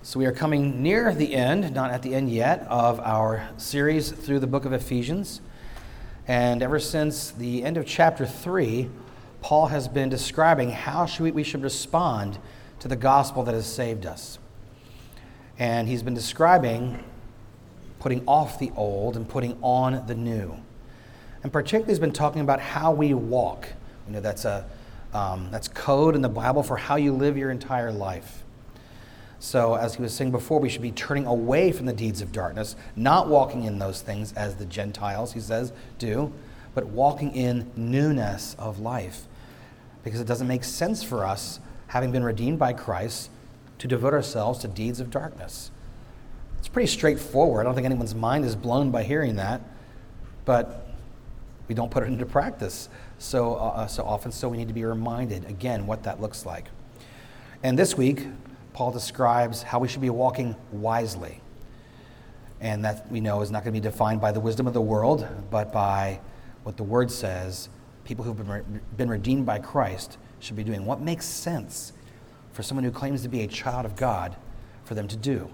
So we are coming near the end, not at the end yet, of our series through the book of Ephesians. And ever since the end of chapter 3, Paul has been describing how we should respond to the gospel that has saved us. And he's been describing putting off the old and putting on the new. And particularly he's been talking about how we walk. You know, that's code in the Bible for how you live your entire life. So as he was saying before, we should be turning away from the deeds of darkness, not walking in those things as the Gentiles, he says, do, but walking in newness of life. Because it doesn't make sense for us, having been redeemed by Christ, to devote ourselves to deeds of darkness. It's pretty straightforward. I don't think anyone's mind is blown by hearing that, but we don't put it into practice so often, so we need to be reminded, again, what that looks like. And this week, Paul describes how we should be walking wisely. And that, we know, is not going to be defined by the wisdom of the world, but by what the Word says people who've been redeemed by Christ should be doing. What makes sense for someone who claims to be a child of God for them to do?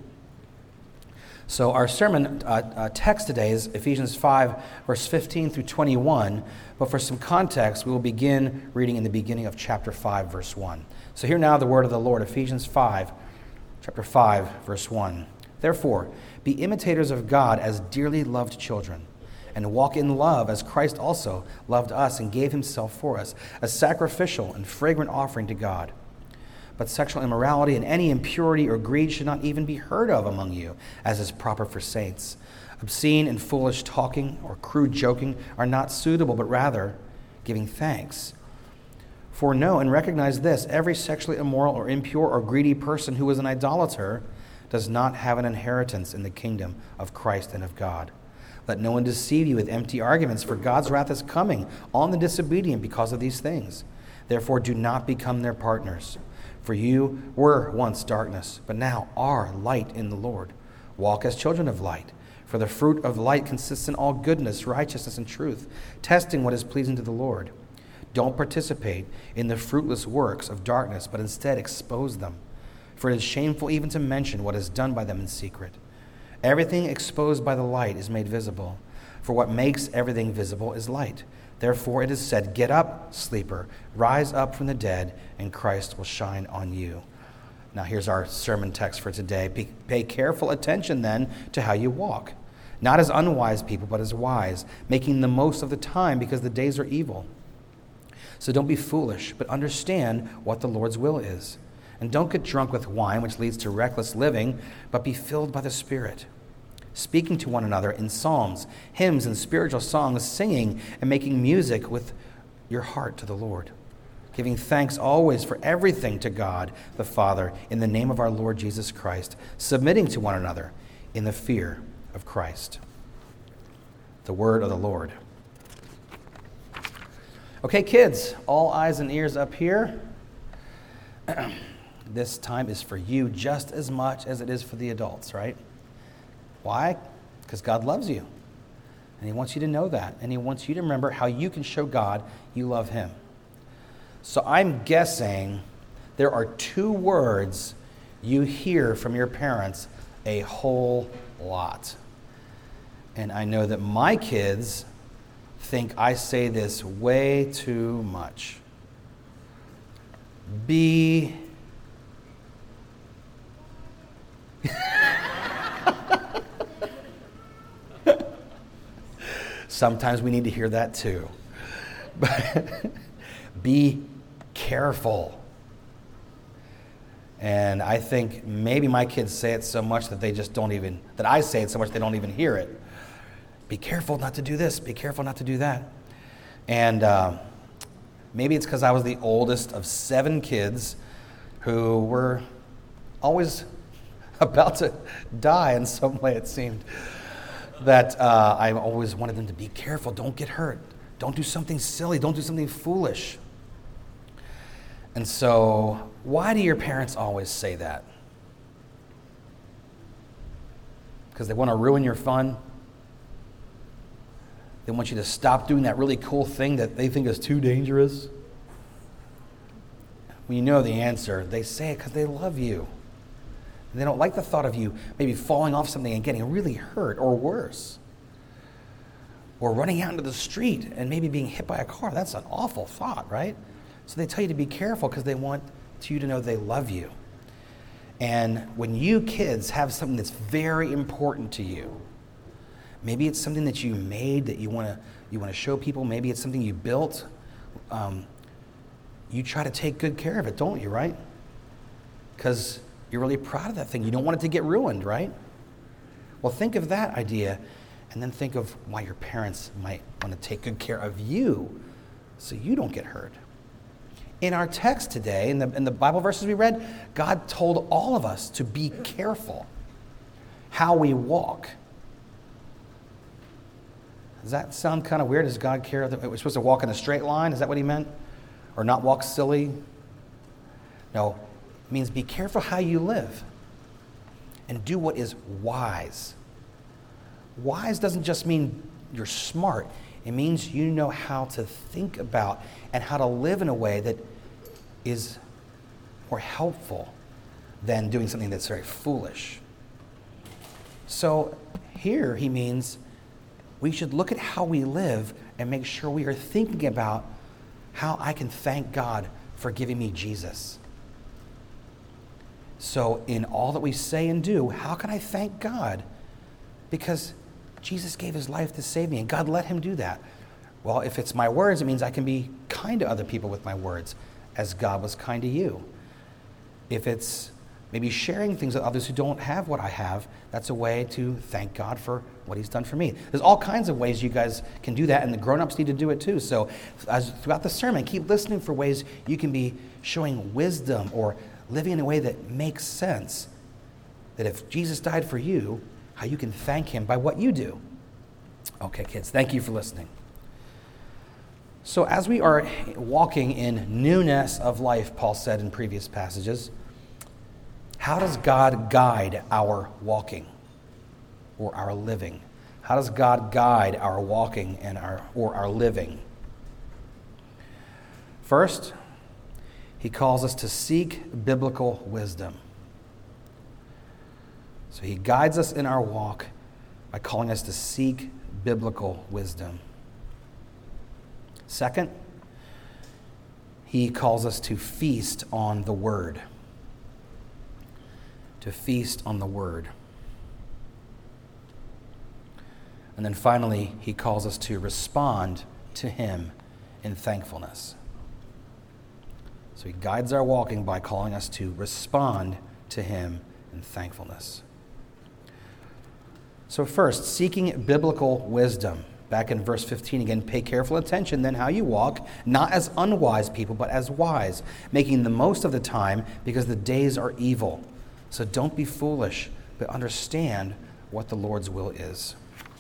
So our sermon text today is Ephesians 5, verse 15 through 21. But for some context, we will begin reading in the beginning of chapter 5, verse 1. So hear now the word of the Lord, Ephesians 5, chapter 5, verse 1. Therefore, be imitators of God as dearly loved children, and walk in love as Christ also loved us and gave himself for us, a sacrificial and fragrant offering to God. But sexual immorality and any impurity or greed should not even be heard of among you, as is proper for saints. Obscene and foolish talking or crude joking are not suitable, but rather giving thanks. For know and recognize this, every sexually immoral or impure or greedy person who is an idolater does not have an inheritance in the kingdom of Christ and of God. Let no one deceive you with empty arguments, for God's wrath is coming on the disobedient because of these things. Therefore do not become their partners. For you were once darkness, but now are light in the Lord. Walk as children of light. For the fruit of light consists in all goodness, righteousness, and truth, testing what is pleasing to the Lord. Don't participate in the fruitless works of darkness, but instead expose them. For it is shameful even to mention what is done by them in secret. Everything exposed by the light is made visible. For what makes everything visible is light. Therefore it is said, get up, sleeper, rise up from the dead, and Christ will shine on you. Now here's our sermon text for today. Pay careful attention then to how you walk. Not as unwise people, but as wise, making the most of the time because the days are evil. So don't be foolish, but understand what the Lord's will is. And don't get drunk with wine, which leads to reckless living, but be filled by the Spirit, speaking to one another in psalms, hymns, and spiritual songs, singing and making music with your heart to the Lord, giving thanks always for everything to God the Father in the name of our Lord Jesus Christ, submitting to one another in the fear of Christ. The word of the Lord. Okay, kids, all eyes and ears up here. This time is for you just as much as it is for the adults, right? Why? Because God loves you. And he wants you to know that. And he wants you to remember how you can show God you love him. So I'm guessing there are 2 words you hear from your parents a whole lot. And I know that my kids think I say this way too much. Be Sometimes we need to hear that too. But be careful. And I think maybe my kids say it so much that that I say it so much they don't even hear it. Be careful not to do this. Be careful not to do that. And maybe it's because I was the oldest of 7 kids who were always about to die in some way, it seemed. That I always wanted them to be careful. Don't get hurt. Don't do something silly. Don't do something foolish. And so, why do your parents always say that? Because they want to ruin your fun? They want you to stop doing that really cool thing that they think is too dangerous? Well, you know the answer. They say it because they love you. And they don't like the thought of you maybe falling off something and getting really hurt or worse. Or running out into the street and maybe being hit by a car. That's an awful thought, right? So they tell you to be careful because they want you to know they love you. And when you kids have something that's very important to you, maybe it's something that you made that you want to show people. Maybe it's something you built. You try to take good care of it, don't you, right? Because you're really proud of that thing. You don't want it to get ruined, right? Well, think of that idea, and then think of why your parents might want to take good care of you so you don't get hurt. In our text today, in the Bible verses we read, God told all of us to be careful how we walk. Does that sound kind of weird? Does God care that we're supposed to walk in a straight line? Is that what he meant? Or not walk silly? No, it means be careful how you live and do what is wise. Wise doesn't just mean you're smart. It means you know how to think about and how to live in a way that is more helpful than doing something that's very foolish. So here he means we should look at how we live and make sure we are thinking about how I can thank God for giving me Jesus. So in all that we say and do, how can I thank God? Because Jesus gave his life to save me, and God let him do that. Well, if it's my words, it means I can be kind to other people with my words, as God was kind to you. If it's maybe sharing things with others who don't have what I have, that's a way to thank God for what he's done for me. There's all kinds of ways you guys can do that, and the grown-ups need to do it too. So as throughout the sermon, keep listening for ways you can be showing wisdom or living in a way that makes sense. That if Jesus died for you, how you can thank him by what you do. Okay, kids, thank you for listening. So as we are walking in newness of life, Paul said in previous passages, how does God guide our walking or our living? How does God guide our walking and our living? First, he calls us to seek biblical wisdom. So he guides us in our walk by calling us to seek biblical wisdom. Second, he calls us to feast on the Word. To feast on the Word. And then finally, he calls us to respond to him in thankfulness. So he guides our walking by calling us to respond to him in thankfulness. So first, seeking biblical wisdom. Back in verse 15 again, pay careful attention then how you walk, not as unwise people, but as wise, making the most of the time because the days are evil. So don't be foolish, but understand what the Lord's will is.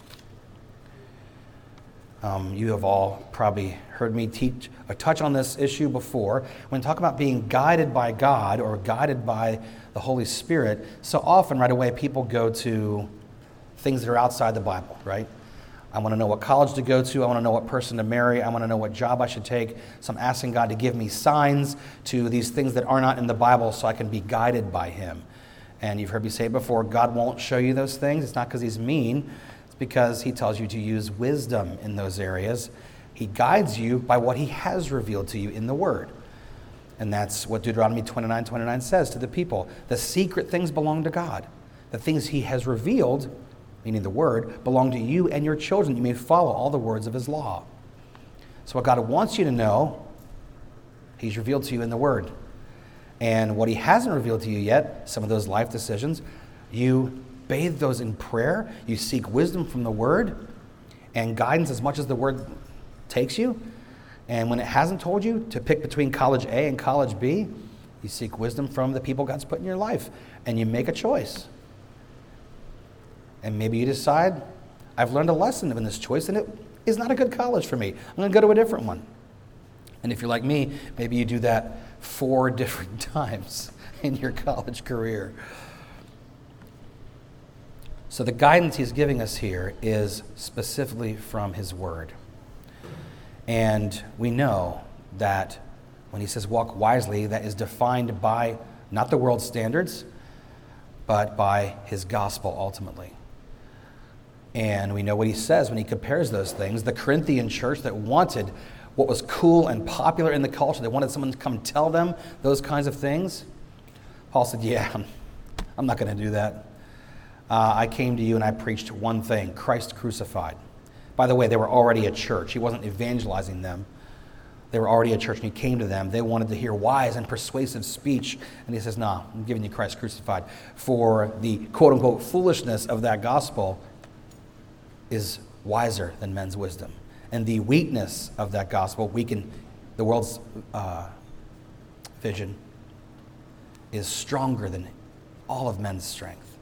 You have all probably heard me teach or touch on this issue before. When talk about being guided by God or guided by the Holy Spirit, so often right away people go to things that are outside the Bible, right? I want to know what college to go to. I want to know what person to marry. I want to know what job I should take. So I'm asking God to give me signs to these things that are not in the Bible so I can be guided by him. And you've heard me say it before, God won't show you those things. It's not because he's mean. It's because he tells you to use wisdom in those areas. He guides you by what he has revealed to you in the Word. And that's what Deuteronomy 29:29 says to the people. The secret things belong to God. The things he has revealed, meaning the Word, belong to you and your children. You may follow all the words of his law. So what God wants you to know, he's revealed to you in the Word. And what he hasn't revealed to you yet, some of those life decisions, you bathe those in prayer. You seek wisdom from the Word and guidance as much as the Word takes you. And when it hasn't told you to pick between college A and college B, you seek wisdom from the people God's put in your life. And you make a choice. And maybe you decide, I've learned a lesson in this choice, and it is not a good college for me. I'm going to go to a different one. And if you're like me, maybe you do that 4 different times in your college career. So the guidance he's giving us here is specifically from his Word. And we know that when he says walk wisely, that is defined by not the world's standards, but by his gospel ultimately. And we know what he says when he compares those things. The Corinthian church that wanted what was cool and popular in the culture, they wanted someone to come tell them those kinds of things. Paul said, I'm not going to do that. I came to you and I preached one thing, Christ crucified. By the way, they were already a church. He wasn't evangelizing them. They were already a church, and he came to them. They wanted to hear wise and persuasive speech, and he says, no, I'm giving you Christ crucified. For the quote-unquote foolishness of that gospel is wiser than men's wisdom. And the weakness of that gospel, weaken the world's vision, is stronger than all of men's strength.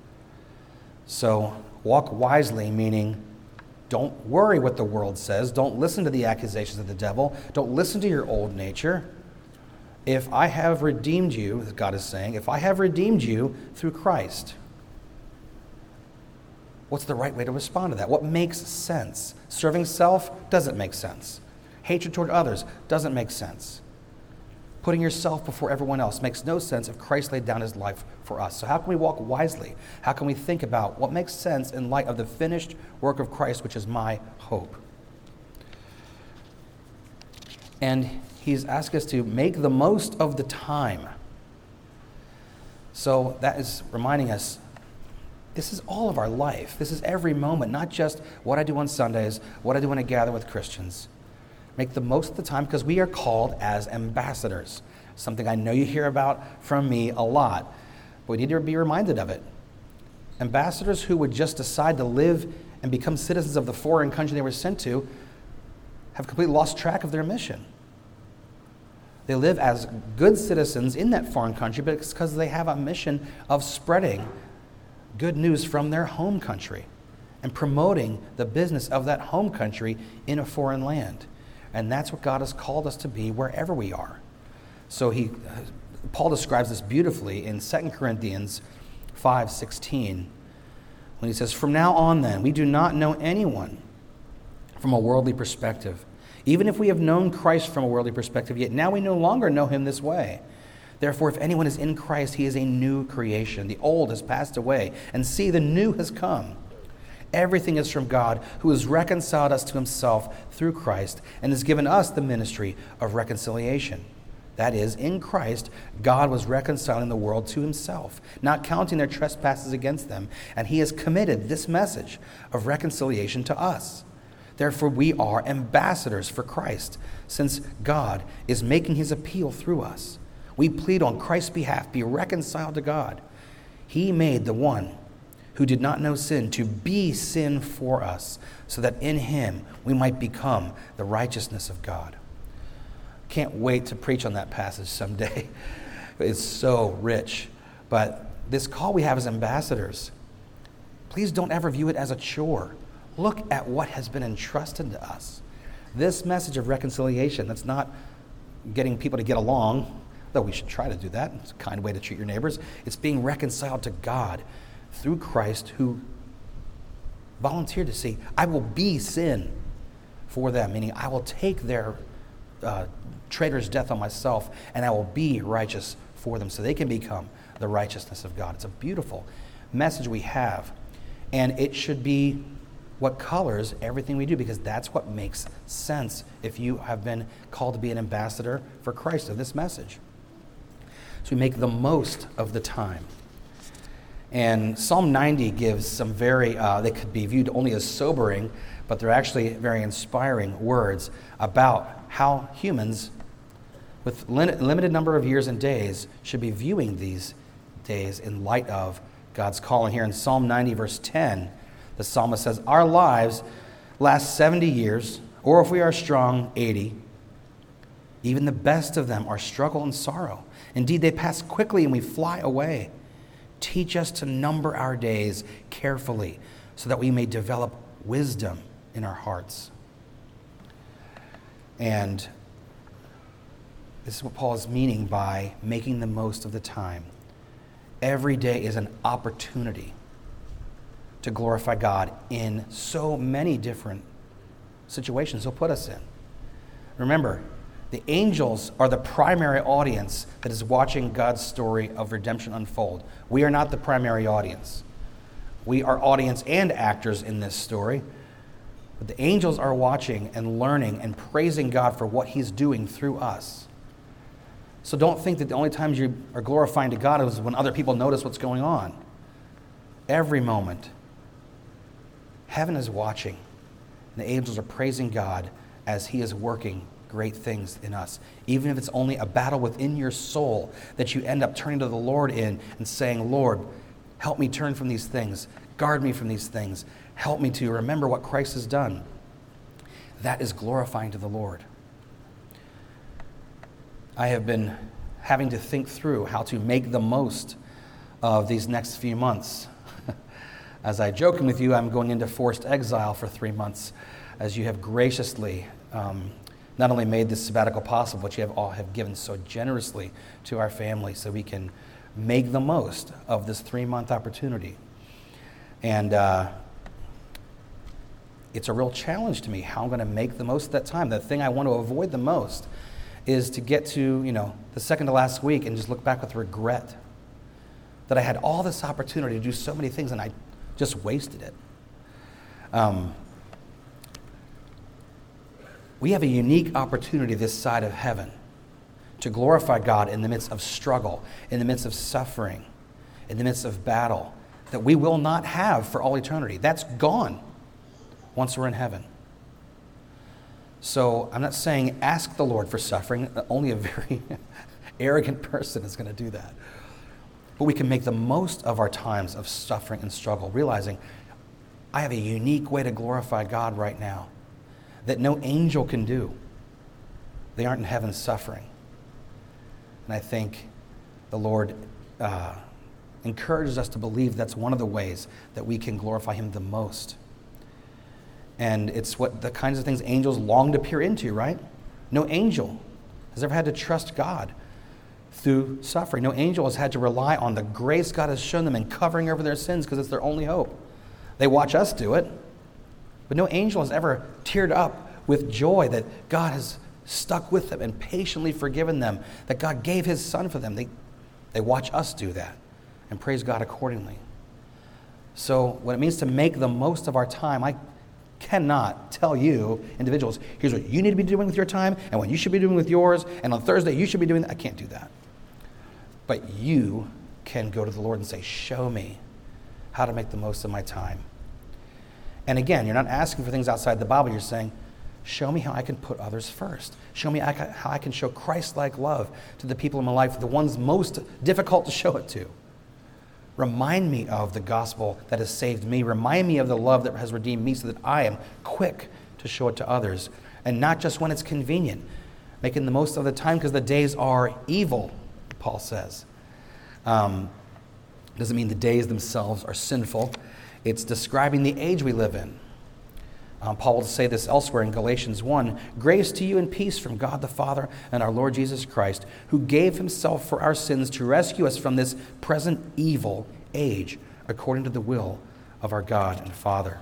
So walk wisely, meaning don't worry what the world says. Don't listen to the accusations of the devil. Don't listen to your old nature. If I have redeemed you, as God is saying, if I have redeemed you through Christ, what's the right way to respond to that? What makes sense? Serving self doesn't make sense. Hatred toward others doesn't make sense. Putting yourself before everyone else makes no sense if Christ laid down his life for us. So how can we walk wisely? How can we think about what makes sense in light of the finished work of Christ, which is my hope? And he's asked us to make the most of the time. So that is reminding us, this is all of our life. This is every moment, not just what I do on Sundays, what I do when I gather with Christians. Make the most of the time because we are called as ambassadors. Something I know you hear about from me a lot, but we need to be reminded of it. Ambassadors who would just decide to live and become citizens of the foreign country they were sent to have completely lost track of their mission. They live as good citizens in that foreign country, but it's because they have a mission of spreading good news from their home country and promoting the business of that home country in a foreign land. And that's what God has called us to be wherever we are. So Paul describes this beautifully in 2 Corinthians 5:16 when he says, "From now on then, we do not know anyone from a worldly perspective. Even if we have known Christ from a worldly perspective, yet now we no longer know him this way. Therefore, if anyone is in Christ, he is a new creation. The old has passed away, and see, the new has come. Everything is from God, who has reconciled us to himself through Christ and has given us the ministry of reconciliation. That is, in Christ, God was reconciling the world to himself, not counting their trespasses against them, and he has committed this message of reconciliation to us. Therefore, we are ambassadors for Christ, since God is making his appeal through us. We plead on Christ's behalf, be reconciled to God. He made the one who did not know sin to be sin for us, so that in him we might become the righteousness of God." Can't wait to preach on that passage someday. It's so rich. But this call we have as ambassadors, please don't ever view it as a chore. Look at what has been entrusted to us. This message of reconciliation, that's not getting people to get along, though we should try to do that. It's a kind way to treat your neighbors. It's being reconciled to God through Christ, who volunteered to say, I will be sin for them, meaning I will take their traitor's death on myself, and I will be righteous for them so they can become the righteousness of God. It's a beautiful message we have, and it should be what colors everything we do, because that's what makes sense if you have been called to be an ambassador for Christ of this message. So we make the most of the time. And Psalm 90 gives some very, they could be viewed only as sobering, but they're actually very inspiring words about how humans with limited number of years and days should be viewing these days in light of God's calling. Here in Psalm 90, verse 10, the psalmist says, "Our lives last 70 years, or if we are strong, 80. Even the best of them are struggle and sorrow. Indeed, they pass quickly and we fly away. Teach us to number our days carefully so that we may develop wisdom in our hearts." And this is what Paul is meaning by making the most of the time. Every day is an opportunity to glorify God in so many different situations he'll put us in. Remember, The angels are the primary audience that is watching God's story of redemption unfold. We are not the primary audience. We are audience and actors in this story. But the angels are watching and learning and praising God for what he's doing through us. So don't think that the only times you are glorifying to God is when other people notice what's going on. Every moment, heaven is watching, and the angels are praising God as he is working great things in us. Even if it's only a battle within your soul that you end up turning to the Lord in and saying, Lord, help me turn from these things. Guard me from these things. Help me to remember what Christ has done. That is glorifying to the Lord. I have been having to think through how to make the most of these next few months. As I joking with you, I'm going into forced exile for 3 months, as you have graciously not only made this sabbatical possible, but you have given so generously to our family so we can make the most of this 3-month opportunity. And it's a real challenge to me how I'm going to make the most of that time. The thing I want to avoid the most is to get to, the second to last week and just look back with regret that I had all this opportunity to do so many things and I just wasted it. We have a unique opportunity this side of heaven to glorify God in the midst of struggle, in the midst of suffering, in the midst of battle, that we will not have for all eternity. That's gone once we're in heaven. So I'm not saying ask the Lord for suffering. Only a very arrogant person is going to do that. But we can make the most of our times of suffering and struggle, realizing I have a unique way to glorify God right now that no angel can do. They aren't in heaven suffering. And I think the Lord encourages us to believe that's one of the ways that we can glorify him the most. And it's what the kinds of things angels long to peer into, right? No angel has ever had to trust God through suffering. No angel has had to rely on the grace God has shown them in covering over their sins because it's their only hope. They watch us do it, but no angel has ever teared up with joy that God has stuck with them and patiently forgiven them, that God gave his son for them. They watch us do that and praise God accordingly. So what it means to make the most of our time, I cannot tell you, individuals, here's what you need to be doing with your time and what you should be doing with yours, and on Thursday you should be doing that. I can't do that. But you can go to the Lord and say, show me how to make the most of my time. And again, you're not asking for things outside the Bible. You're saying, show me how I can put others first. Show me how I can show Christ-like love to the people in my life, the ones most difficult to show it to. Remind me of the gospel that has saved me. Remind me of the love that has redeemed me so that I am quick to show it to others. And not just when it's convenient. Making the most of the time because the days are evil, Paul says. Doesn't mean the days themselves are sinful. It's describing the age we live in. Paul will say this elsewhere in Galatians 1, grace to you and peace from God the Father and our Lord Jesus Christ, who gave himself for our sins to rescue us from this present evil age, according to the will of our God and Father.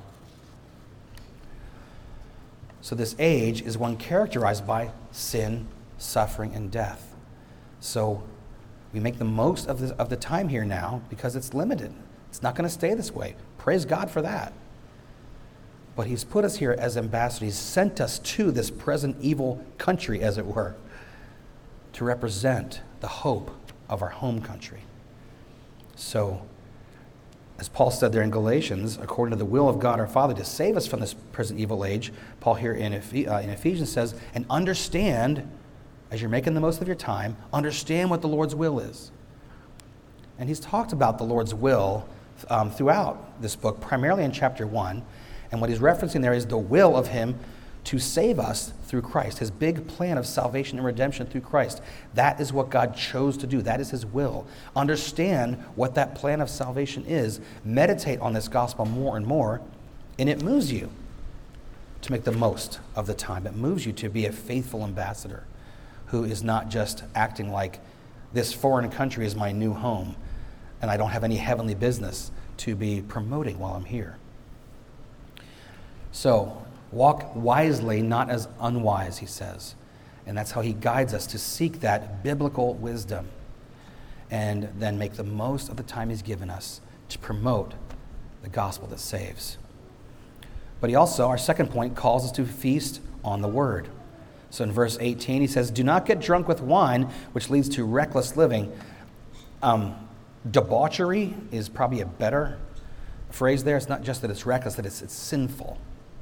So this age is one characterized by sin, suffering, and death. So we make the most of the time here now because it's limited. It's not going to stay this way. Praise God for that. But he's put us here as ambassadors. He's sent us to this present evil country, as it were, to represent the hope of our home country. So, as Paul said there in Galatians, according to the will of God our Father to save us from this present evil age, Paul here in Ephesians says, and understand, as you're making the most of your time, understand what the Lord's will is. And he's talked about the Lord's will throughout this book, primarily in chapter 1. And what he's referencing there is the will of him to save us through Christ, his big plan of salvation and redemption through Christ. That is what God chose to do. That is his will. Understand what that plan of salvation is. Meditate on this gospel more and more, and it moves you to make the most of the time. It moves you to be a faithful ambassador who is not just acting like this foreign country is my new home and I don't have any heavenly business to be promoting while I'm here. So, walk wisely, not as unwise, he says, And that's how he guides us to seek that biblical wisdom and then make the most of the time he's given us to promote the gospel that saves. But he also, our second point, calls us to feast on the word. So in verse 18, he says, "Do not get drunk with wine, which leads to reckless living." Debauchery is probably a better phrase there. It's not just that it's reckless, that it's sinful.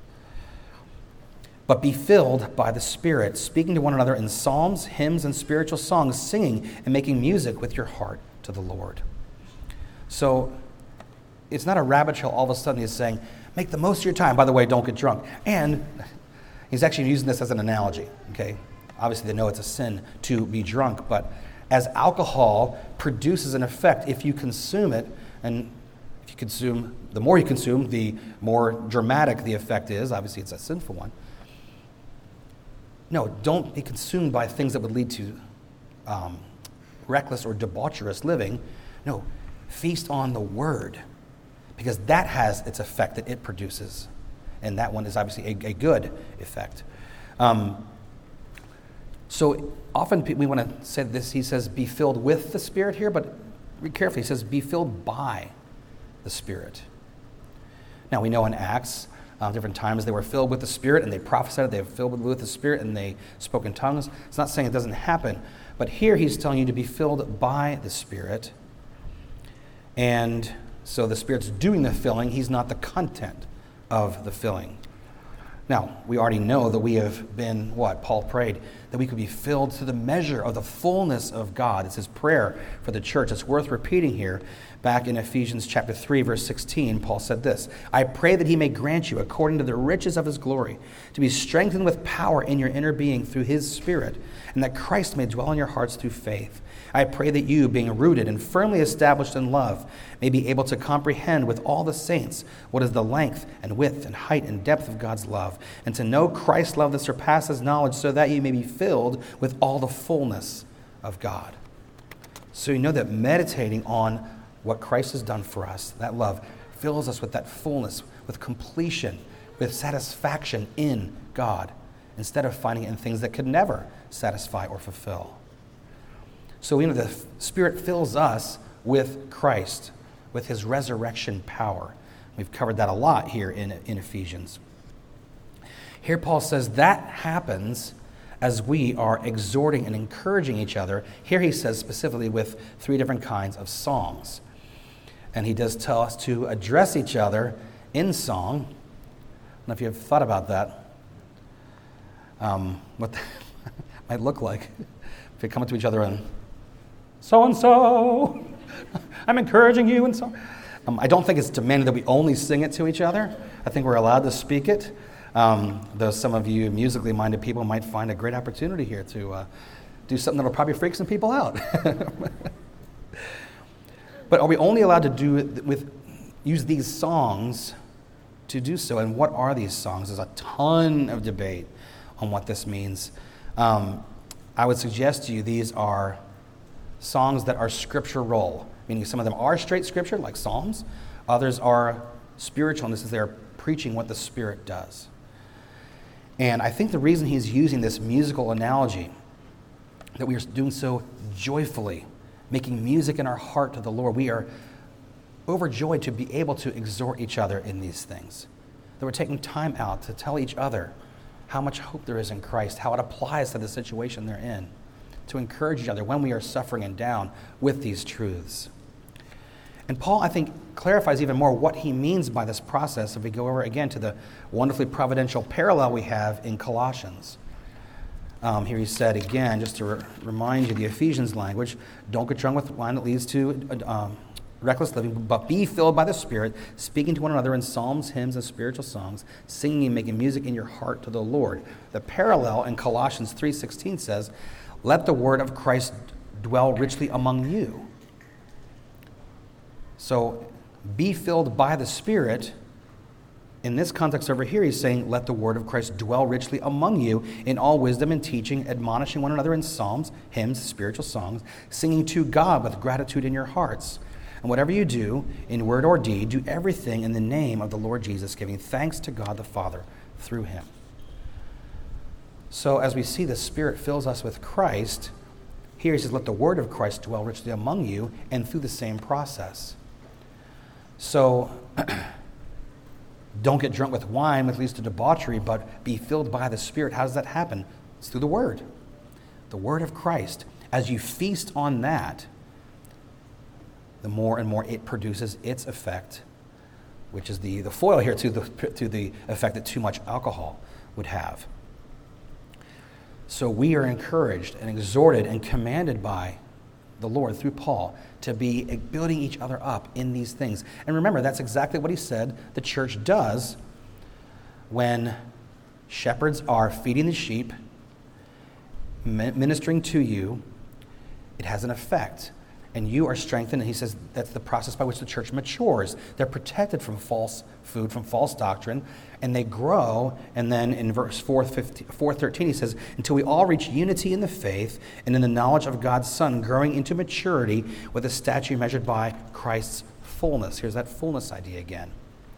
"But be filled by the Spirit, speaking to one another in psalms, hymns, and spiritual songs, singing and making music with your heart to the Lord." So it's not a rabbit trail. All of a sudden he's saying, make the most of your time. By the way, don't get drunk. And he's actually using this as an analogy. Okay, obviously they know it's a sin to be drunk, but as alcohol produces an effect, if you consume it, and if you consume, the more you consume, the more dramatic the effect is. Obviously it's a sinful one. No, don't be consumed by things that would lead to reckless or debaucherous living. No, feast on the word, because that has its effect that it produces. And that one is obviously a good effect. So often we want to say this, he says, be filled with the Spirit here, but read carefully, he says, be filled by the Spirit. Now we know in Acts, different times they were filled with the Spirit and they prophesied, they were filled with the Spirit and they spoke in tongues. It's not saying it doesn't happen, but here he's telling you to be filled by the Spirit. And so the Spirit's doing the filling, he's not the content of the filling. Now, we already know that we have been, Paul prayed, that we could be filled to the measure of the fullness of God. It's his prayer for the church. It's worth repeating here. Back in Ephesians chapter 3, verse 16, Paul said this, "I pray that he may grant you, according to the riches of his glory, to be strengthened with power in your inner being through his Spirit, and that Christ may dwell in your hearts through faith. I pray that you, being rooted and firmly established in love, may be able to comprehend with all the saints what is the length and width and height and depth of God's love, and to know Christ's love that surpasses knowledge, so that you may be filled with all the fullness of God." So you know that meditating on what Christ has done for us, that love, fills us with that fullness, with completion, with satisfaction in God, instead of finding it in things that could never satisfy or fulfill. So we know the Spirit fills us with Christ, with his resurrection power. We've covered that a lot here in Ephesians. Here Paul says that happens as we are exhorting and encouraging each other. Here he says specifically with 3 different kinds of songs. And he does tell us to address each other in song. I don't know if you've thought about that. What that might look like if you come up to each other and so-and-so, I'm encouraging you and so. I don't think it's demanded that we only sing it to each other. I think we're allowed to speak it. Though some of you musically minded people might find a great opportunity here to do something that'll probably freak some people out. But are we only allowed to do it use these songs to do so? And what are these songs? There's a ton of debate on what this means. I would suggest to you these are songs that are scriptural, meaning some of them are straight scripture, like Psalms. Others are spiritual, and this is they're preaching what the Spirit does. And I think the reason he's using this musical analogy, that we are doing so joyfully, making music in our heart to the Lord, we are overjoyed to be able to exhort each other in these things. That we're taking time out to tell each other how much hope there is in Christ, how it applies to the situation they're in, to encourage each other when we are suffering and down with these truths. And Paul, I think, clarifies even more what he means by this process if we go over again to the wonderfully providential parallel we have in Colossians. Here he said again, just to remind you, the Ephesians language, don't get drunk with wine that leads to reckless living, but be filled by the Spirit, speaking to one another in psalms, hymns, and spiritual songs, singing and making music in your heart to the Lord. The parallel in Colossians 3:16 says, let the word of Christ dwell richly among you. So be filled by the Spirit. In this context over here, he's saying, let the word of Christ dwell richly among you in all wisdom and teaching, admonishing one another in psalms, hymns, spiritual songs, singing to God with gratitude in your hearts. And whatever you do, in word or deed, do everything in the name of the Lord Jesus, giving thanks to God the Father through him. So as we see the Spirit fills us with Christ, here he says, let the word of Christ dwell richly among you, and through the same process. So don't get drunk with wine, which leads to debauchery, but be filled by the Spirit. How does that happen? It's through the word of Christ. As you feast on that, the more and more it produces its effect, which is the foil here to the effect that too much alcohol would have. So we are encouraged and exhorted and commanded by the Lord through Paul to be building each other up in these things. And remember, that's exactly what he said the church does when shepherds are feeding the sheep, ministering to you. It has an effect. And you are strengthened, and he says that's the process by which the church matures. They're protected from false food, from false doctrine, and they grow. And then in verse 4:13, he says, until we all reach unity in the faith and in the knowledge of God's Son, growing into maturity with a stature measured by Christ's fullness. Here's that fullness idea again.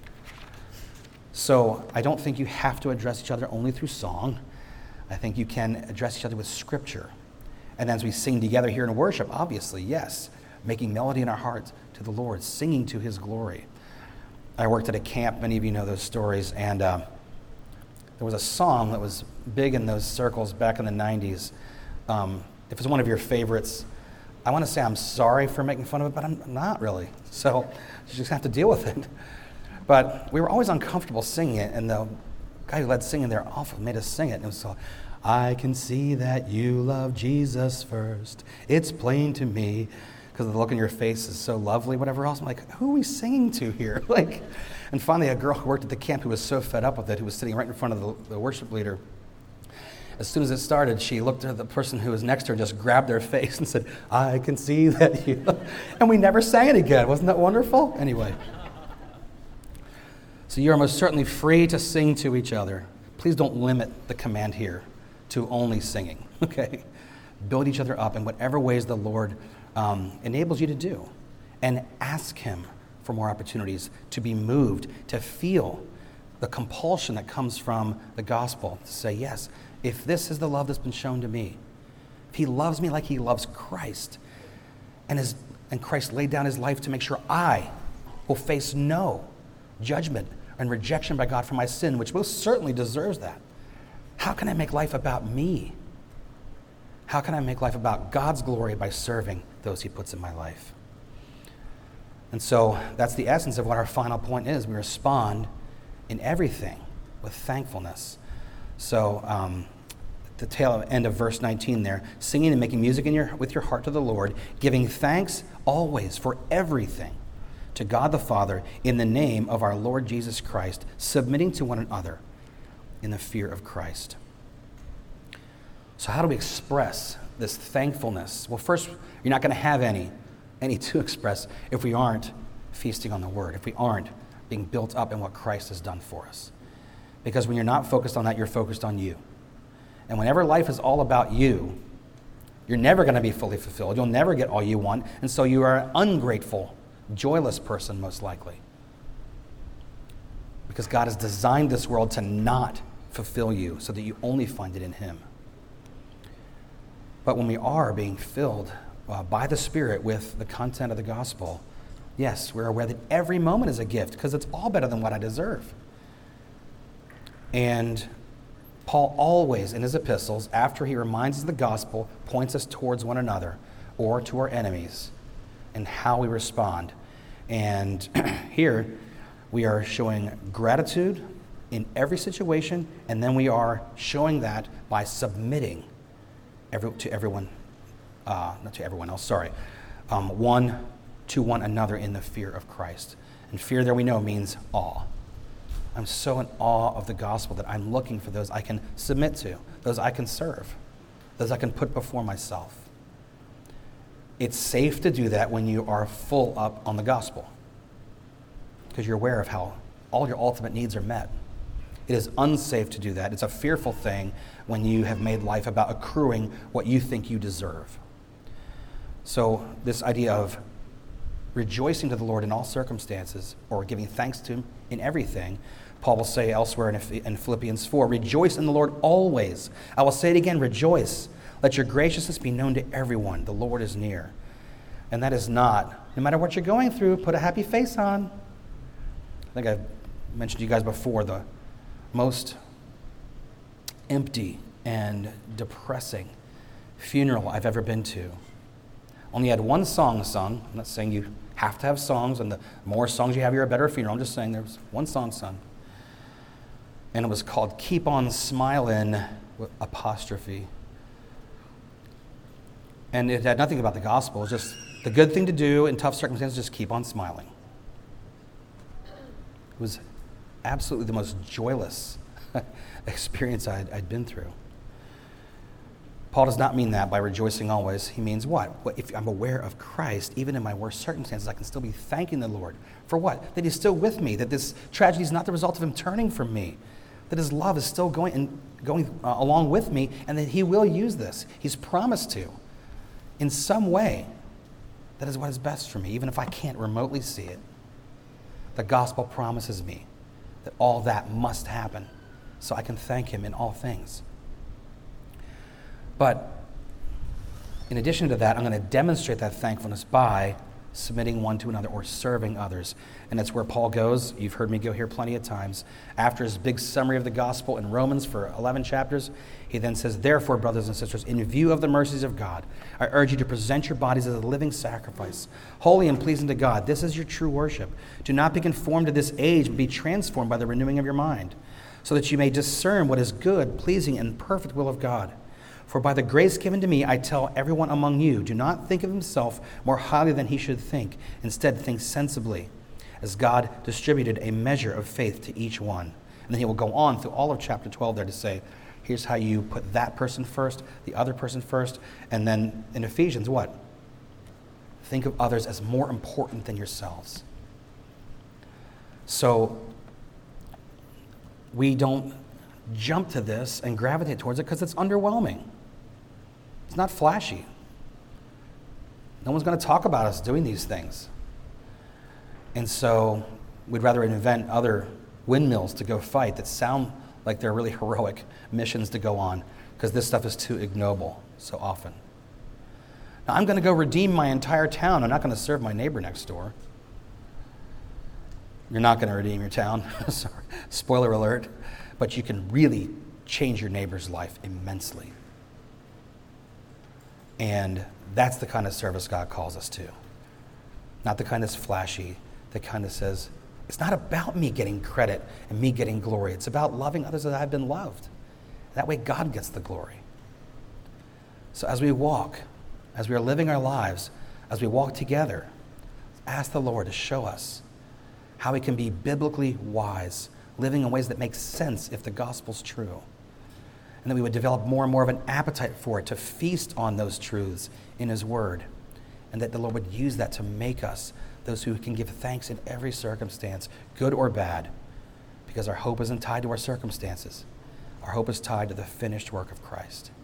So I don't think you have to address each other only through song. I think you can address each other with Scripture. And as we sing together here in worship, obviously, yes, making melody in our hearts to the Lord, singing to his glory. I worked at a camp, many of you know those stories, and there was a song that was big in those circles back in the 90s. If it's one of your favorites, I want to say I'm sorry for making fun of it, but I'm not really. So you just have to deal with it. But we were always uncomfortable singing it, and the guy who led singing there awful made us sing it. And it was so, I can see that you love Jesus first. It's plain to me. Because the look in your face is so lovely, whatever else. I'm like, who are we singing to here? And finally, a girl who worked at the camp who was so fed up with it, who was sitting right in front of the worship leader, as soon as it started, she looked at the person who was next to her and just grabbed their face and said, I can see that you... And we never sang it again. Wasn't that wonderful? Anyway. So you are most certainly free to sing to each other. Please don't limit the command here to only singing, okay? Build each other up in whatever ways the Lord enables you to do. And ask him for more opportunities to be moved, to feel the compulsion that comes from the gospel, to say, yes, if this is the love that's been shown to me, if he loves me like he loves Christ, and Christ laid down his life to make sure I will face no judgment and rejection by God for my sin, which most certainly deserves that. How can I make life about me? How can I make life about God's glory by serving those he puts in my life? And so that's the essence of what our final point is. We respond in everything with thankfulness. So the tail end of verse 19 there, singing and making music with your heart to the Lord, giving thanks always for everything to God the Father in the name of our Lord Jesus Christ, submitting to one another in the fear of Christ. So how do we express this thankfulness? Well, first, you're not going to have any to express if we aren't feasting on the Word, if we aren't being built up in what Christ has done for us. Because when you're not focused on that, you're focused on you. And whenever life is all about you, you're never going to be fully fulfilled. You'll never get all you want. And so you are an ungrateful, joyless person, most likely. Because God has designed this world to not fulfill you so that you only find it in him. But when we are being filled by the Spirit with the content of the gospel, yes, we're aware that every moment is a gift because it's all better than what I deserve. And Paul always, in his epistles, after he reminds us of the gospel, points us towards one another or to our enemies and how we respond. And here we are showing gratitude in every situation, and then we are showing that by submitting to everyone, not to everyone else, one to one another in the fear of Christ. And fear there we know means awe. I'm so in awe of the gospel that I'm looking for those I can submit to, those I can serve, those I can put before myself. It's safe to do that when you are full up on the gospel, because you're aware of how all your ultimate needs are met. It is unsafe to do that. It's a fearful thing when you have made life about accruing what you think you deserve. So this idea of rejoicing to the Lord in all circumstances, or giving thanks to him in everything. Paul will say elsewhere in Philippians 4, rejoice in the Lord always. I will say it again, rejoice. Let your graciousness be known to everyone. The Lord is near. And that is not, no matter what you're going through, put a happy face on. I think I've mentioned to you guys before, the most empty and depressing funeral I've ever been to. Only had one song sung. I'm not saying you have to have songs, and the more songs you have, you're a better funeral. I'm just saying there was one song sung. And it was called Keep On Smiling, apostrophe. And it had nothing about the gospel. It was just the good thing to do in tough circumstances, just keep on smiling. It was absolutely the most joyless experience I'd been through. Paul does not mean that by rejoicing always. He means what? If I'm aware of Christ, even in my worst circumstances, I can still be thanking the Lord. For what? That he's still with me, that this tragedy is not the result of him turning from me, that his love is still going along with me, and that he will use this. He's promised to. In some way, that is what is best for me, even if I can't remotely see it. The gospel promises me that all that must happen, so I can thank him in all things. But in addition to that, I'm going to demonstrate that thankfulness by submitting one to another or serving others. And that's where Paul goes. You've heard me go here plenty of times. After his big summary of the gospel in Romans for 11 chapters, he then says, therefore, brothers and sisters, in view of the mercies of God, I urge you to present your bodies as a living sacrifice, holy and pleasing to God. This is your true worship. Do not be conformed to this age, but be transformed by the renewing of your mind, so that you may discern what is good, pleasing, and perfect will of God. For by the grace given to me, I tell everyone among you, do not think of himself more highly than he should think. Instead, think sensibly, as God distributed a measure of faith to each one. And then he will go on through all of chapter 12 there to say, here's how you put that person first, the other person first. And then in Ephesians, what? Think of others as more important than yourselves. So we don't jump to this and gravitate towards it because it's underwhelming. It's not flashy. No one's going to talk about us doing these things. And so we'd rather invent other windmills to go fight that sound like they're really heroic missions to go on, because this stuff is too ignoble so often. Now, I'm going to go redeem my entire town. I'm not going to serve my neighbor next door. You're not going to redeem your town. Sorry. Spoiler alert. But you can really change your neighbor's life immensely. And that's the kind of service God calls us to. Not the kind that's flashy, the kind that says, it's not about me getting credit and me getting glory. It's about loving others as I've been loved. That way God gets the glory. So as we walk, as we are living our lives, as we walk together, ask the Lord to show us how we can be biblically wise, living in ways that make sense if the gospel's true. And that we would develop more and more of an appetite for it, to feast on those truths in his word. And that the Lord would use that to make us those who can give thanks in every circumstance, good or bad, because our hope isn't tied to our circumstances. Our hope is tied to the finished work of Christ.